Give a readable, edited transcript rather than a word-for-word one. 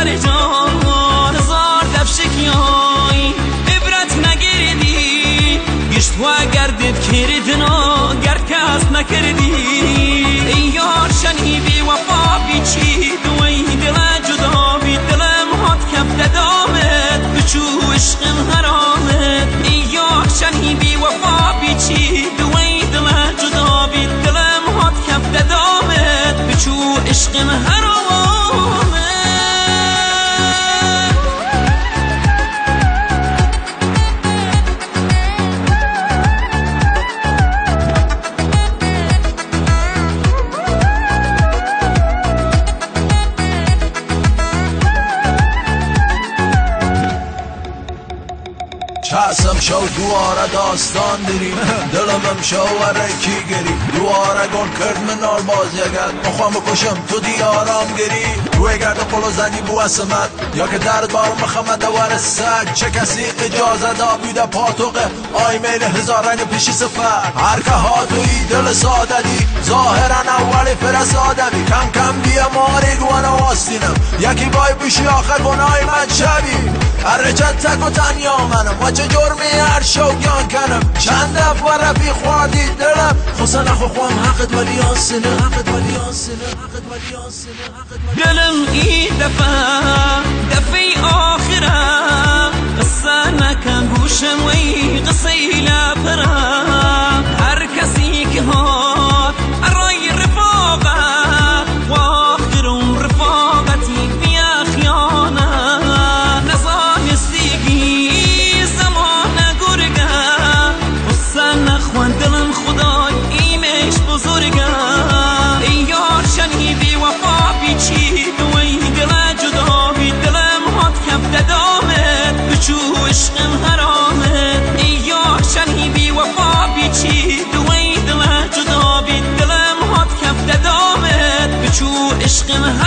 سر جان هزار دفشکیای عبرت نگردی گشت و گردت کردنا گرد کس نکردی ای یار شنیدی وفا بیچید و ای دل جدا بی دلم هات کف دامت بچو عشق حرامت ای یار شنیدی وفا بیچید و ای دل جدا بی دلم هات کف دامت بچو عشق حرامت چسم شو دواره داستان داریم دلم شواره کی گری دواره گل کرد من آل باز یگد مخوام بکشم تو دیارام گری روی گرد قلو زنی بو اسمت یا که درد بارم مخمد دوار سگ چه کسی اجازه دا بیده پاتوقه آی میل هزار رنگ پیشی سفر هر که ها توی دل ساده دی ظاهرن اولی فرساده بی کم کم بیا ماری گوانه واستینم یکی بای بشی آخر گناهی من شبی هر رجت تک و تنیا منم و چه جرمی هر شوگیان کنم چند دفعه رفی خوادی دلم خسن نخو خوام حقت ولی آسنه حقت ولی آسنه حقت ولی آسنه دلم ای دفعه آخرم قصه نکن گوشم وی قصه لپرم هر کسی که هات ارای رفاقت و آخرم رفاقتی بیا خیانه نزانستگی زمان گرگه قصه نخوان دلم خدای ایمش بزرگه ای یار شنیدی وفا بیچید و ای دل جدا بی دلم هات کف دامت بچو عشقم حرامت ای یار شنیدی وفا بیچید و ای دل جدا بی دلم هات کف دامت بچو عشقم